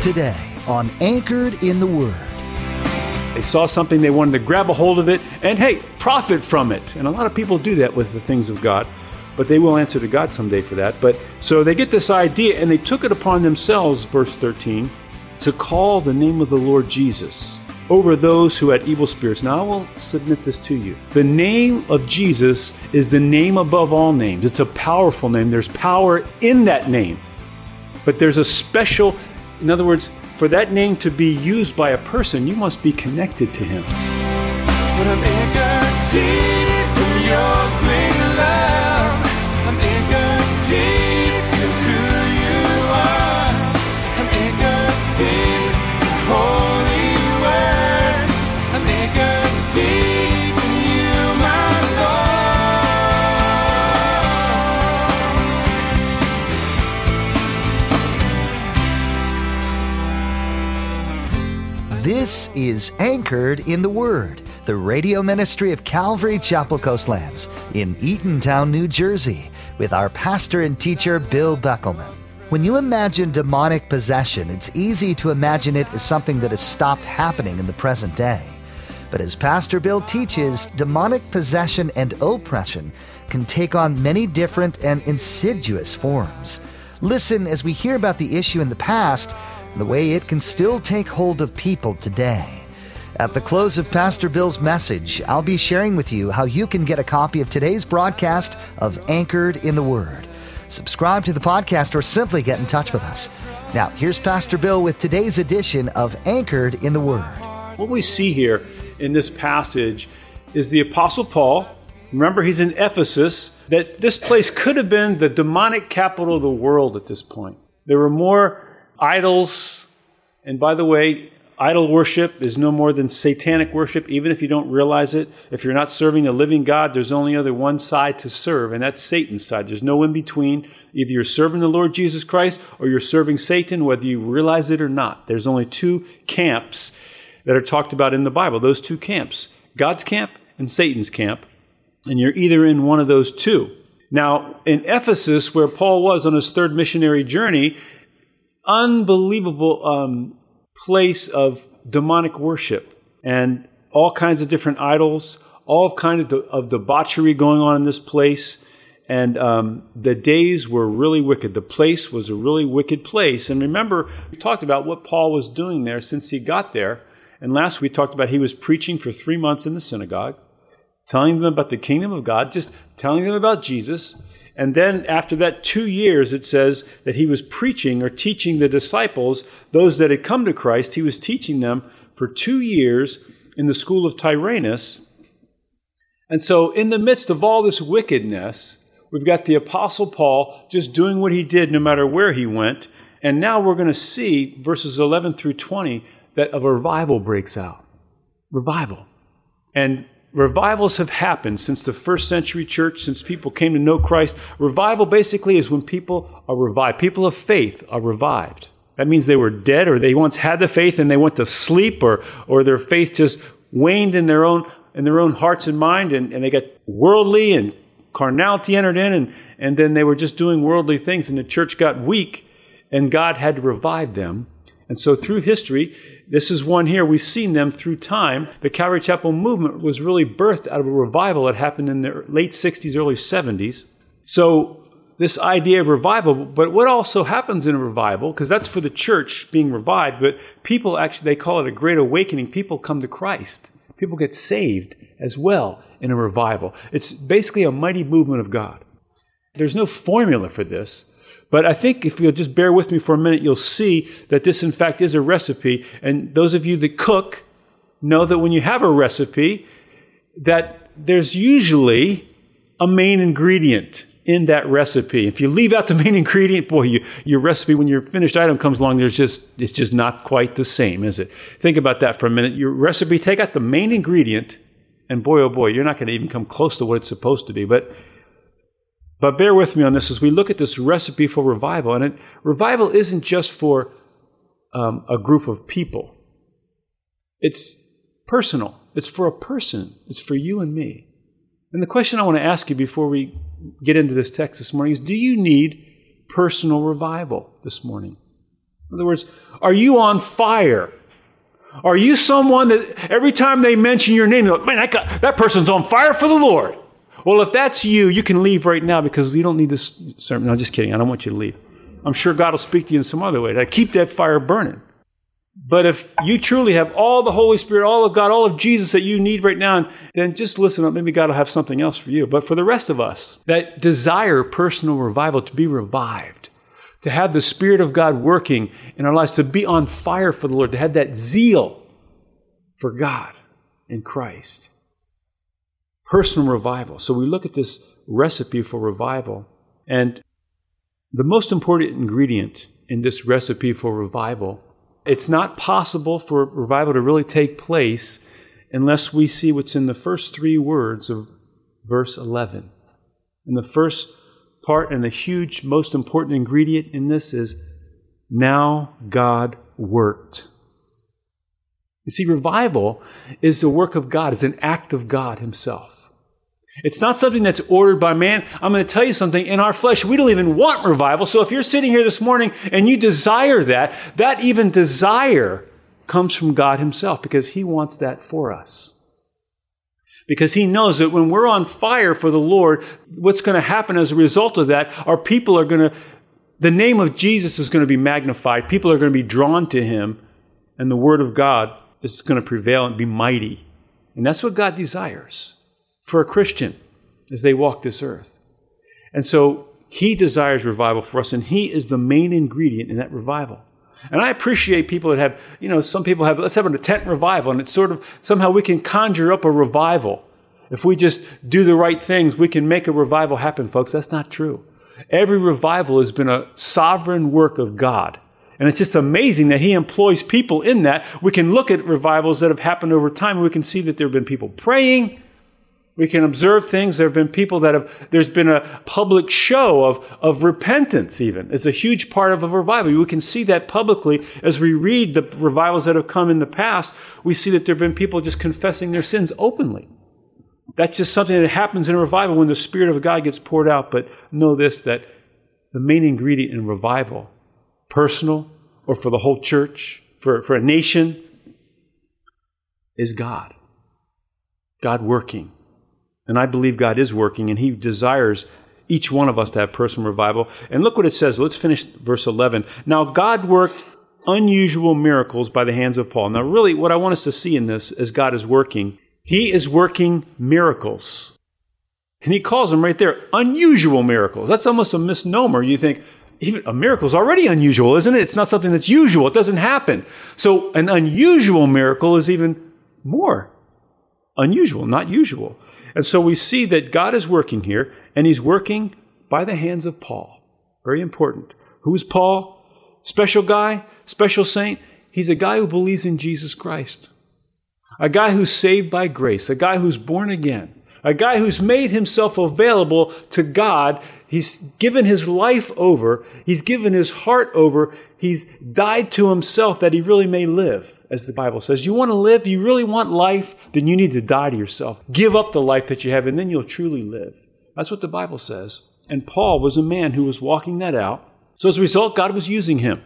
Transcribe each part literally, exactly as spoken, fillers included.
Today on Anchored in the Word. They saw something, they wanted to grab a hold of it, and hey, profit from it. And a lot of people do that with the things of God, but they will answer to God someday for that. But so they get this idea, and they took it upon themselves, verse thirteen, to call the name of the Lord Jesus over those who had evil spirits. Now I will submit this to you. The name of Jesus is the name above all names. It's a powerful name. There's power in that name. But there's a special, in other words, for that name to be used by a person, you must be connected to him. But I'm anchored deep in your great love. I'm anchored deep in who you are. I'm anchored deep in holy word. I'm anchored deep in you, my Lord. This is Anchored in the Word, the radio ministry of Calvary Chapel Coastlands in Eatontown, New Jersey, with our pastor and teacher, Bill Beckelman. When you imagine demonic possession, it's easy to imagine it as something that has stopped happening in the present day. But as Pastor Bill teaches, demonic possession and oppression can take on many different and insidious forms. Listen as we hear about the issue in the past and the way it can still take hold of people today. At the close of Pastor Bill's message, I'll be sharing with you how you can get a copy of today's broadcast of Anchored in the Word. Subscribe to the podcast or simply get in touch with us. Now, here's Pastor Bill with today's edition of Anchored in the Word. What we see here in this passage is the Apostle Paul. Remember, he's in Ephesus, that this place could have been the demonic capital of the world at this point. There were more idols, and by the way, idol worship is no more than satanic worship, even if you don't realize it. If you're not serving the living God, there's only other one side to serve, and that's Satan's side. There's no in between. Either you're serving the Lord Jesus Christ or you're serving Satan, whether you realize it or not. There's only two camps that are talked about in the Bible, those two camps, God's camp and Satan's camp, and you're either in one of those two. Now, in Ephesus, where Paul was on his third missionary journey, unbelievable um, place of demonic worship and all kinds of different idols, all kind of, de- of debauchery going on in this place. And um, the days were really wicked. The place was a really wicked place. And remember, we talked about what Paul was doing there since he got there. And last we talked about he was preaching for three months in the synagogue, telling them about the kingdom of God, just telling them about Jesus. And then after that two years, it says that he was preaching or teaching the disciples, those that had come to Christ, he was teaching them for two years in the school of Tyrannus. And so in the midst of all this wickedness, we've got the Apostle Paul just doing what he did no matter where he went. And now we're going to see verses eleven through twenty that a revival breaks out. Revival. And revivals have happened since the first century church, since people came to know Christ. Revival basically is when people are revived. People of faith are revived. That means they were dead, or they once had the faith and they went to sleep, or or their faith just waned in their own in their own hearts and mind, and, and they got worldly and carnality entered in, and, and then they were just doing worldly things, and the church got weak, and God had to revive them. And so through history, this is one here, we've seen them through time. The Calvary Chapel movement was really birthed out of a revival that happened in the late sixties, early seventies. So this idea of revival, but what also happens in a revival, because that's for the church being revived, but people actually, they call it a great awakening. People come to Christ. People get saved as well in a revival. It's basically a mighty movement of God. There's no formula for this. But I think if you'll just bear with me for a minute, you'll see that this, in fact, is a recipe. And those of you that cook know that when you have a recipe, that there's usually a main ingredient in that recipe. If you leave out the main ingredient, boy, you, your recipe, when your finished item comes along, there's just it's just not quite the same, is it? Think about that for a minute. Your recipe, take out the main ingredient, and boy, oh boy, you're not going to even come close to what it's supposed to be. But But bear with me on this as we look at this recipe for revival. And it, revival isn't just for um, a group of people. It's personal. It's for a person. It's for you and me. And the question I want to ask you before we get into this text this morning is, do you need personal revival this morning? In other words, are you on fire? Are you someone that every time they mention your name, you're like, man, that, guy, that person's on fire for the Lord? Well, if that's you, you can leave right now because we don't need this sermon. No, just kidding. I don't want you to leave. I'm sure God will speak to you in some other way to keep that fire burning. But if you truly have all the Holy Spirit, all of God, all of Jesus that you need right now, then just listen up. Maybe God will have something else for you. But for the rest of us that desire personal revival, to be revived, to have the Spirit of God working in our lives, to be on fire for the Lord, to have that zeal for God in Christ. Personal revival. So we look at this recipe for revival, and the most important ingredient in this recipe for revival, it's not possible for revival to really take place unless we see what's in the first three words of verse eleven. And the first part and the huge, most important ingredient in this is, now God worked. You see, revival is the work of God. It's an act of God Himself. It's not something that's ordered by man. I'm going to tell you something. In our flesh, we don't even want revival. So if you're sitting here this morning and you desire that, that even desire comes from God Himself, because He wants that for us. Because He knows that when we're on fire for the Lord, what's going to happen as a result of that, our people are going to, the name of Jesus is going to be magnified. People are going to be drawn to Him, and the Word of God is going to prevail and be mighty. And that's what God desires for a Christian as they walk this earth. And so He desires revival for us, and He is the main ingredient in that revival. And I appreciate people that have, you know, some people have, let's have a tent revival, and it's sort of, somehow we can conjure up a revival. If we just do the right things, we can make a revival happen, folks. That's not true. Every revival has been a sovereign work of God. And it's just amazing that He employs people in that. We can look at revivals that have happened over time, and we can see that there have been people praying. We can observe things. There have been people that have, there's been a public show of, of repentance even. It's a huge part of a revival. We can see that publicly as we read the revivals that have come in the past. We see that there have been people just confessing their sins openly. That's just something that happens in a revival when the Spirit of God gets poured out. But know this, that the main ingredient in revival, personal or for the whole church, for, for a nation, is God. God working. And I believe God is working, and He desires each one of us to have personal revival. And look what it says. Let's finish verse eleven. Now God worked unusual miracles by the hands of Paul. Now really what I want us to see in this as God is working, He is working miracles. And He calls them right there unusual miracles. That's almost a misnomer. You think, even a miracle is already unusual, isn't it? It's not something that's usual. It doesn't happen. So an unusual miracle is even more unusual, not usual. And so we see that God is working here, and He's working by the hands of Paul. Very important. Who's Paul? Special guy? Special saint? He's a guy who believes in Jesus Christ. A guy who's saved by grace. A guy who's born again. A guy who's made himself available to God. He's given his life over. He's given his heart over. He's died to himself that he really may live, as the Bible says. You want to live? You really want life? Then you need to die to yourself. Give up the life that you have, and then you'll truly live. That's what the Bible says. And Paul was a man who was walking that out. So as a result, God was using him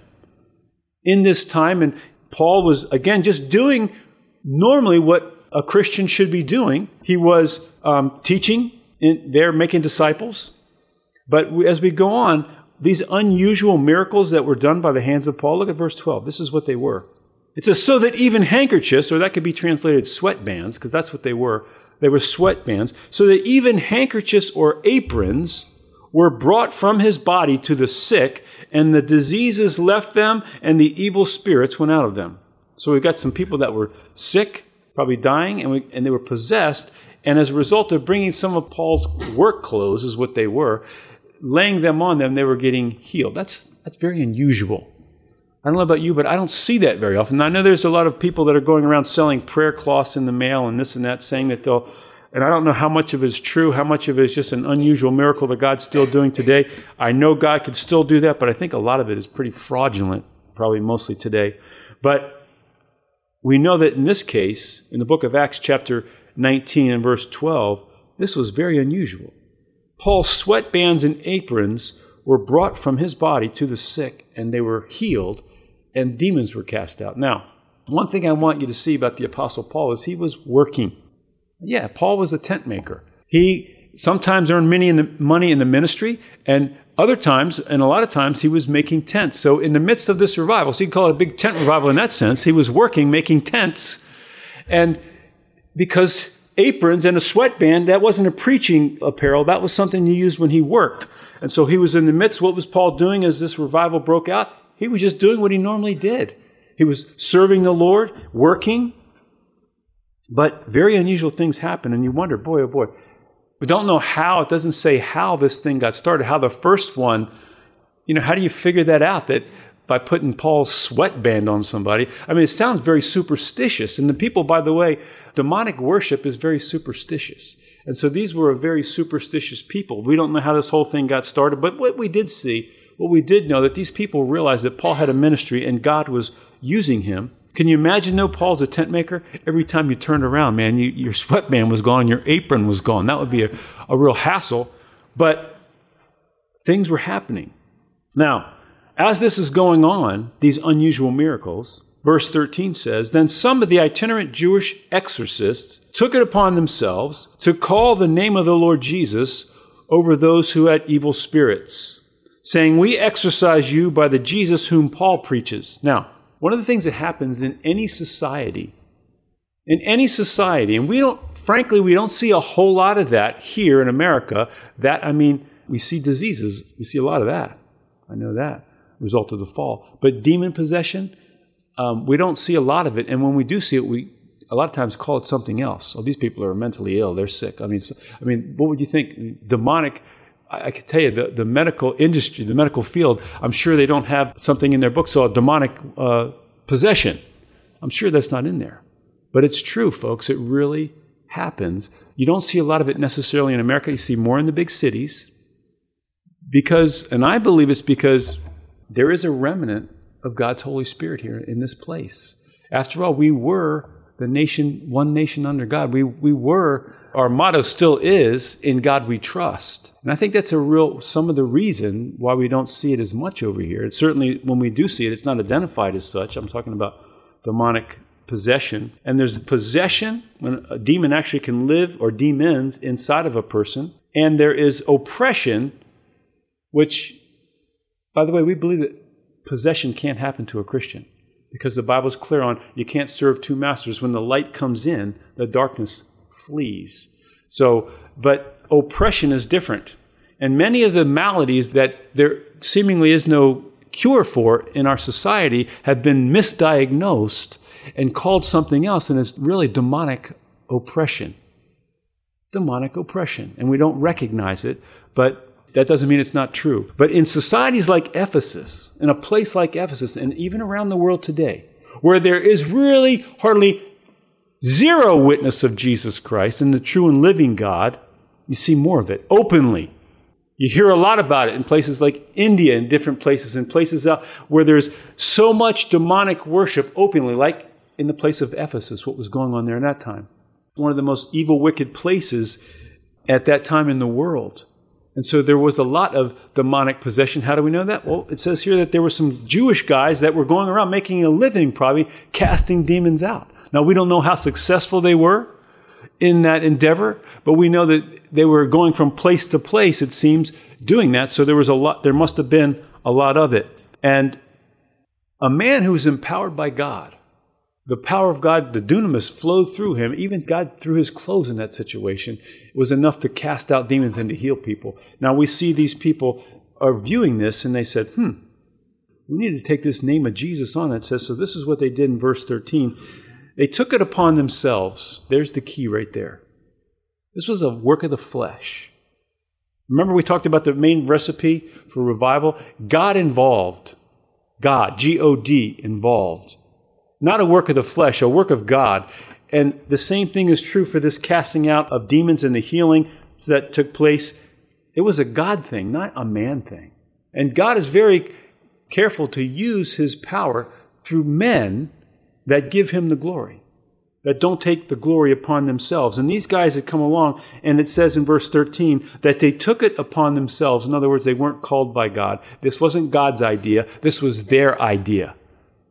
in this time. And Paul was, again, just doing normally what a Christian should be doing. He was um, teaching in there, making disciples. But we, as we go on, these unusual miracles that were done by the hands of Paul, look at verse twelve. This is what they were. It says, so that even handkerchiefs, or that could be translated sweatbands, because that's what they were. They were sweatbands. So that even handkerchiefs or aprons were brought from his body to the sick, and the diseases left them, and the evil spirits went out of them. So we've got some people that were sick, probably dying, and, we, and they were possessed. And as a result of bringing some of Paul's work clothes, is what they were, laying them on them, they were getting healed. That's, that's very unusual. I don't know about you, but I don't see that very often. I know there's a lot of people that are going around selling prayer cloths in the mail and this and that, saying that they'll, and I don't know how much of it is true, how much of it is just an unusual miracle that God's still doing today. I know God could still do that, but I think a lot of it is pretty fraudulent, probably mostly today. But we know that in this case, in the book of Acts chapter nineteen and verse twelve, this was very unusual. Paul's sweatbands and aprons were brought from his body to the sick, and they were healed. and demons were cast out. Now, one thing I want you to see about the Apostle Paul is he was working. Yeah, Paul was a tent maker. He sometimes earned money in the, money in the ministry, and other times, and a lot of times, he was making tents. So in the midst of this revival, so you can call it a big tent revival in that sense, he was working, making tents. And because aprons and a sweatband, that wasn't a preaching apparel, that was something you used when he worked. And so he was in the midst. What was Paul doing as this revival broke out? He was just doing what he normally did. He was serving the Lord, working. But very unusual things happen, and you wonder, boy, oh boy. We don't know how, it doesn't say how this thing got started, how the first one, you know, how do you figure that out? That by putting Paul's sweatband on somebody? I mean, it sounds very superstitious. And the people, by the way, demonic worship is very superstitious. And so these were a very superstitious people. We don't know how this whole thing got started, but what we did see, what we did know, that these people realized that Paul had a ministry and God was using him. Can you imagine, though, Paul's a tent maker? Every time you turned around, man, you, your sweatband was gone, your apron was gone. That would be a, a real hassle. But things were happening. Now, as this is going on, these unusual miracles, verse thirteen says, then some of the itinerant Jewish exorcists took it upon themselves to call the name of the Lord Jesus over those who had evil spirits, saying, we exorcise you by the Jesus whom Paul preaches. Now, one of the things that happens in any society, in any society, and we don't, frankly, we don't see a whole lot of that here in America. That, I mean, we see diseases. We see a lot of that. I know that, result of the fall. But demon possession, um, we don't see a lot of it. And when we do see it, we a lot of times call it something else. Oh, these people are mentally ill. They're sick. I mean, I mean, what would you think? Demonic. I can tell you, the, the medical industry, the medical field, I'm sure they don't have something in their books called demonic uh, possession. I'm sure that's not in there. But it's true, folks. It really happens. You don't see a lot of it necessarily in America. You see more in the big cities. Because, and I believe it's because there is a remnant of God's Holy Spirit here in this place. After all, we were the nation, one nation under God. We we were, our motto still is, in God we trust. And I think that's a real, some of the reason why we don't see it as much over here. It's certainly, when we do see it, it's not identified as such. I'm talking about demonic possession. And there's possession, when a demon actually can live, or demons, inside of a person. And there is oppression, which, by the way, we believe that possession can't happen to a Christian. Because the Bible's clear on, you can't serve two masters. When the light comes in, the darkness flees. So, but oppression is different. And many of the maladies that there seemingly is no cure for in our society have been misdiagnosed and called something else, and it's really demonic oppression. Demonic oppression. And we don't recognize it, but that doesn't mean it's not true. But in societies like Ephesus, in a place like Ephesus, and even around the world today, where there is really hardly zero witness of Jesus Christ and the true and living God, you see more of it openly. You hear a lot about it in places like India and different places, and places out where there's so much demonic worship openly, like in the place of Ephesus, what was going on there in that time. One of the most evil, wicked places at that time in the world. And so there was a lot of demonic possession. How do we know that? Well, it says here that there were some Jewish guys that were going around making a living, probably, casting demons out. Now, we don't know how successful they were in that endeavor, but we know that they were going from place to place, it seems, doing that. So there was a lot, there must have been a lot of it. And a man who was empowered by God, the power of God, the dunamis, flowed through him. Even God threw his clothes in that situation. It was enough to cast out demons and to heal people. Now we see these people are viewing this, and they said, hmm, we need to take this name of Jesus on. It says, so this is what they did in verse thirteen. They took it upon themselves. There's the key right there. This was a work of the flesh. Remember we talked about the main recipe for revival? God involved. God, G O D, involved. Not a work of the flesh, a work of God. And the same thing is true for this casting out of demons and the healing that took place. It was a God thing, not a man thing. And God is very careful to use his power through men that give him the glory, that don't take the glory upon themselves. And these guys had come along, and it says in verse thirteen that they took it upon themselves. In other words, they weren't called by God. This wasn't God's idea. This was their idea.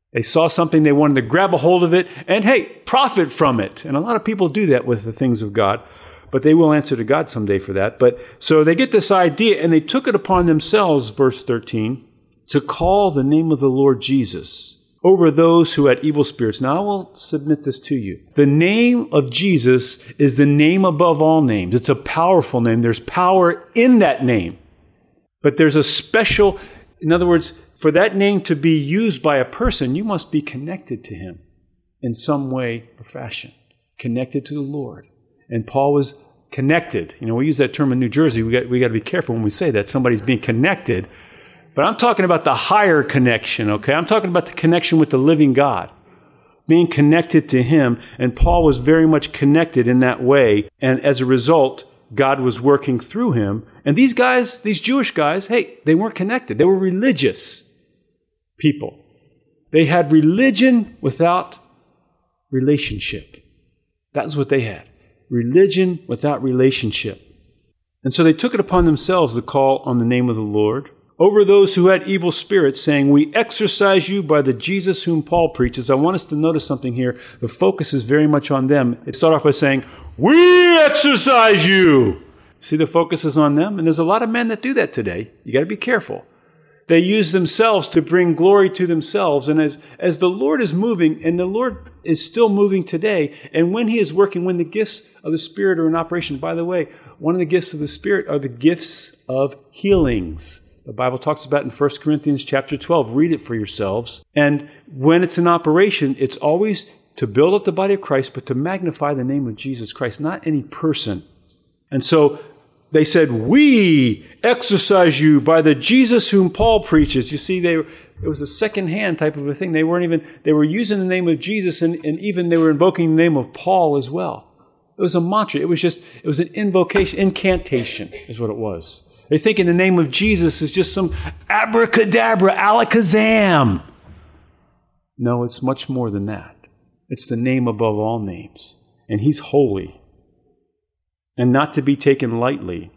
They saw something, they wanted to grab a hold of it, and hey, profit from it. And a lot of people do that with the things of God, but they will answer to God someday for that. But so they get this idea, and they took it upon themselves, verse thirteen, to call the name of the Lord Jesus over those who had evil spirits. Now I will submit this to you. The name of Jesus is the name above all names. It's a powerful name. There's power in that name. But there's a special, in other words, for that name to be used by a person, you must be connected to him in some way or fashion, connected to the Lord. And Paul was connected. You know, we use that term in New Jersey. We got, we got to be careful when we say that. Somebody's being connected. But I'm talking about the higher connection, okay? I'm talking about the connection with the living God, being connected to him. And Paul was very much connected in that way. And as a result, God was working through him. And these guys, these Jewish guys, hey, they weren't connected. They were religious people. They had religion without relationship. That's what they had. Religion without relationship. And so they took it upon themselves to call on the name of the Lord over those who had evil spirits, saying, we exorcise you by the Jesus whom Paul preaches. I want us to notice something here. The focus is very much on them. They start off by saying, we exorcise you. See, the focus is on them. And there's a lot of men that do that today. You got to be careful. They use themselves to bring glory to themselves. And as, as the Lord is moving, and the Lord is still moving today, and when he is working, when the gifts of the Spirit are in operation, by the way, one of the gifts of the Spirit are the gifts of healings. The Bible talks about in First Corinthians chapter twelve. Read it for yourselves. And when it's in operation, it's always to build up the body of Christ, but to magnify the name of Jesus Christ, not any person. And so they said, we exorcise you by the Jesus whom Paul preaches. You see, they, it was a second-hand type of a thing. They weren't even, they were using the name of Jesus, and, and even they were invoking the name of Paul as well. It was a mantra. It was just, it was an invocation, incantation is what it was. They think in the name of Jesus is just some abracadabra, alakazam. No, it's much more than that. It's the name above all names. And he's holy. And not to be taken lightly.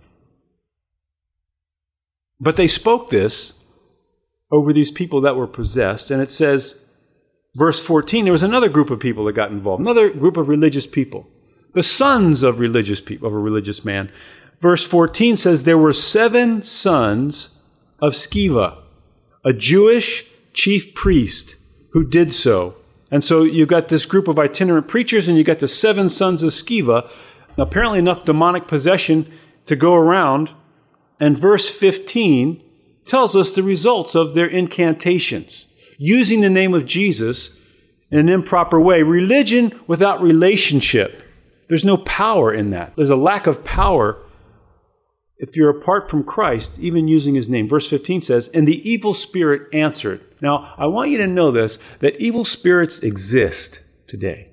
But they spoke this over these people that were possessed. And it says, verse fourteen, there was another group of people that got involved. Another group of religious people. The sons of religious people, of a religious man. Verse fourteen says, there were seven sons of Sceva, a Jewish chief priest who did so. And so you've got this group of itinerant preachers, and you've got the seven sons of Sceva. Apparently enough demonic possession to go around. And verse fifteen tells us the results of their incantations. Using the name of Jesus in an improper way. Religion without relationship. There's no power in that. There's a lack of power if you're apart from Christ, even using his name. Verse fifteen says, and the evil spirit answered. Now, I want you to know this, that evil spirits exist today.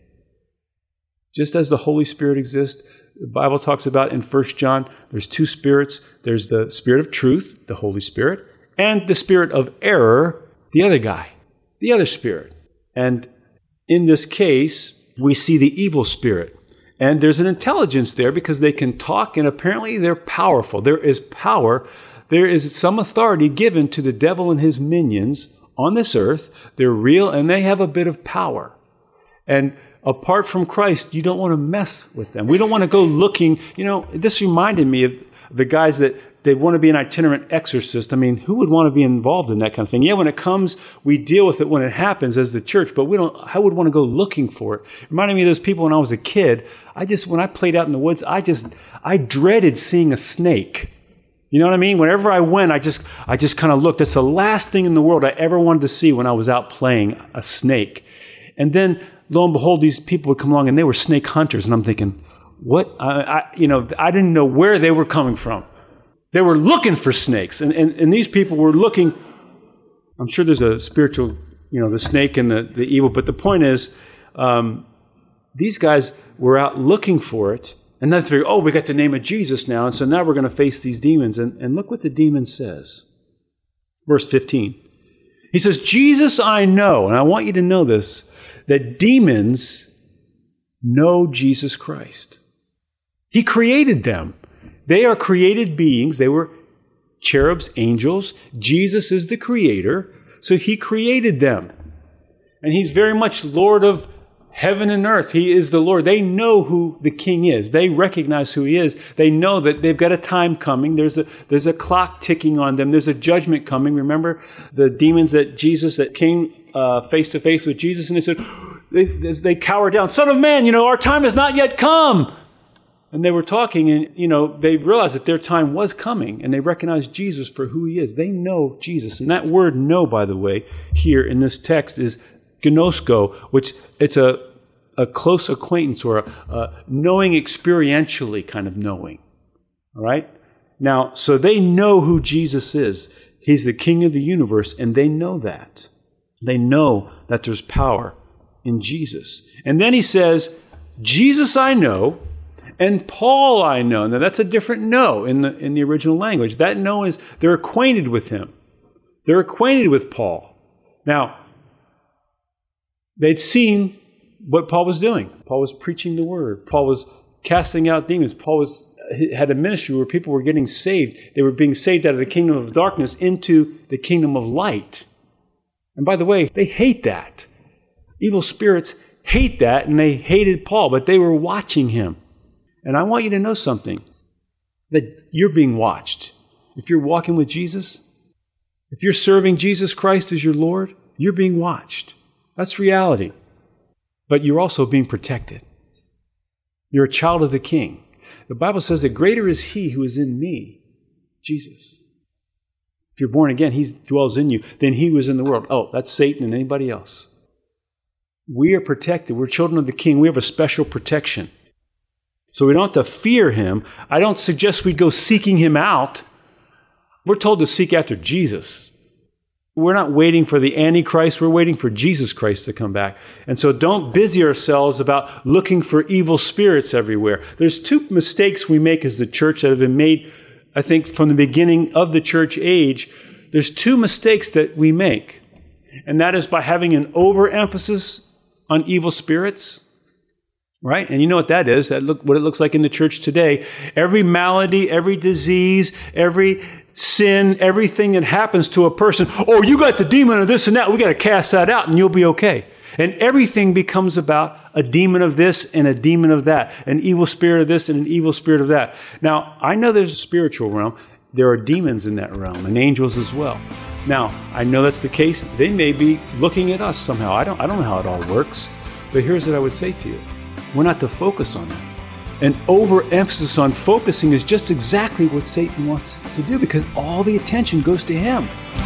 Just as the Holy Spirit exists, the Bible talks about in First John, there's two spirits. There's the spirit of truth, the Holy Spirit, and the spirit of error, the other guy, the other spirit. And in this case, we see the evil spirit. And there's an intelligence there because they can talk, and apparently they're powerful. There is power. There is some authority given to the devil and his minions on this earth. They're real, and they have a bit of power. And apart from Christ, you don't want to mess with them. We don't want to go looking. You know, this reminded me of the guys that they want to be an itinerant exorcist. I mean, who would want to be involved in that kind of thing? Yeah, when it comes, we deal with it when it happens as the church, but we don't. I would want to go looking for it. It reminded me of those people when I was a kid. I just, when I played out in the woods, I just, I dreaded seeing a snake. You know what I mean? Whenever I went, I just, I just kind of looked. That's the last thing in the world I ever wanted to see when I was out playing, a snake. And then, lo and behold, these people would come along, and they were snake hunters. And I'm thinking, what? I, I, you know, I didn't know where they were coming from. They were looking for snakes. And, and, and these people were looking. I'm sure there's a spiritual, you know, the snake and the, the evil. But the point is, um, these guys were out looking for it. And then they figured, oh, we got the name of Jesus now. And so now we're going to face these demons. And, and look what the demon says. Verse fifteen. He says, Jesus I know, and I want you to know this, that demons know Jesus Christ. He created them. They are created beings. They were cherubs, angels. Jesus is the creator, so he created them. And he's very much Lord of heaven and earth. He is the Lord. They know who the King is. They recognize who he is. They know that they've got a time coming. There's a there's a clock ticking on them. There's a judgment coming. Remember the demons that Jesus, that came uh, face to face with Jesus, and they said, they, they cowered down. Son of man, you know, our time has not yet come. And they were talking, and, you know, they realized that their time was coming, and they recognized Jesus for who he is. They know Jesus. And that word know, by the way, here in this text is gnosko, which it's a, a close acquaintance or a, a knowing experientially kind of knowing. All right? Now, so they know who Jesus is. He's the King of the universe, and they know that. They know that there's power in Jesus. And then he says, Jesus I know, and Paul I know. Now that's a different know in the in the original language. That know is they're acquainted with him. They're acquainted with Paul. Now, they'd seen what Paul was doing. Paul was preaching the word. Paul was casting out demons. Paul was had a ministry where people were getting saved. They were being saved out of the kingdom of darkness into the kingdom of light. And by the way, they hate that. Evil spirits hate that, and they hated Paul, but they were watching him. And I want you to know something, that you're being watched. If you're walking with Jesus, if you're serving Jesus Christ as your Lord, you're being watched. That's reality. But you're also being protected. You're a child of the King. The Bible says that greater is he who is in me, Jesus. If you're born again, he dwells in you, than he who is in the world. Oh, that's Satan and anybody else. We are protected. We're children of the King. We have a special protection. So we don't have to fear him. I don't suggest we go seeking him out. We're told to seek after Jesus. We're not waiting for the Antichrist. We're waiting for Jesus Christ to come back. And so don't busy ourselves about looking for evil spirits everywhere. There's two mistakes we make as the church that have been made, I think, from the beginning of the church age. There's two mistakes that we make. And that is by having an overemphasis on evil spirits. Right? And you know what that is. That look what it looks like in the church today. Every malady, every disease, every sin, everything that happens to a person. Oh, you got the demon of this and that. We got to cast that out and you'll be okay. And everything becomes about a demon of this and a demon of that. An evil spirit of this and an evil spirit of that. Now, I know there's a spiritual realm. There are demons in that realm and angels as well. Now, I know that's the case. They may be looking at us somehow. I don't, I don't know how it all works. But here's what I would say to you. We're not to focus on that. An overemphasis on focusing is just exactly what Satan wants to do, because all the attention goes to him.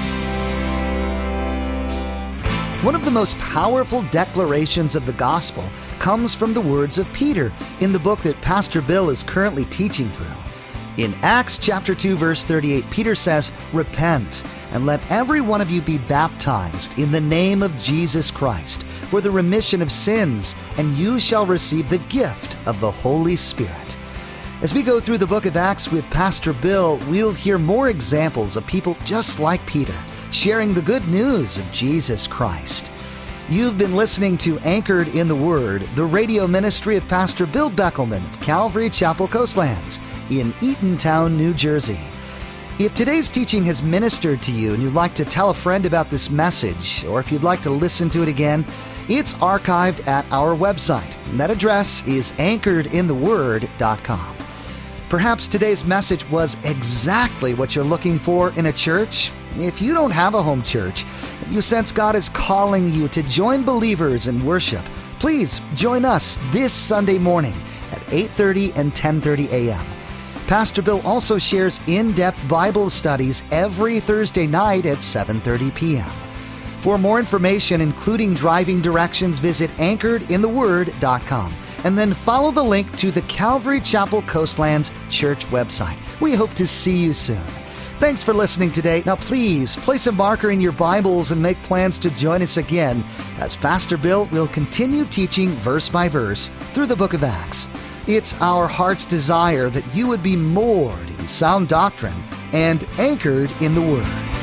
One of the most powerful declarations of the gospel comes from the words of Peter in the book that Pastor Bill is currently teaching through. In Acts chapter two, verse thirty-eight, Peter says, "Repent, and let every one of you be baptized in the name of Jesus Christ for the remission of sins, and you shall receive the gift of the Holy Spirit." As we go through the book of Acts with Pastor Bill, we'll hear more examples of people just like Peter, sharing the good news of Jesus Christ. You've been listening to Anchored in the Word, the radio ministry of Pastor Bill Beckelman of Calvary Chapel Coastlands in Eatontown, New Jersey. If today's teaching has ministered to you and you'd like to tell a friend about this message, or if you'd like to listen to it again, it's archived at our website. That address is anchored in the word dot com. Perhaps today's message was exactly what you're looking for in a church. If you don't have a home church, you sense God is calling you to join believers in worship, please join us this Sunday morning at eight thirty and ten thirty a.m. Pastor Bill also shares in-depth Bible studies every Thursday night at seven thirty p.m. For more information, including driving directions, visit anchored in the word dot com and then follow the link to the Calvary Chapel Coastlands Church website. We hope to see you soon. Thanks for listening today. Now please place a marker in your Bibles and make plans to join us again as Pastor Bill will continue teaching verse by verse through the book of Acts. It's our heart's desire that you would be moored in sound doctrine and anchored in the Word.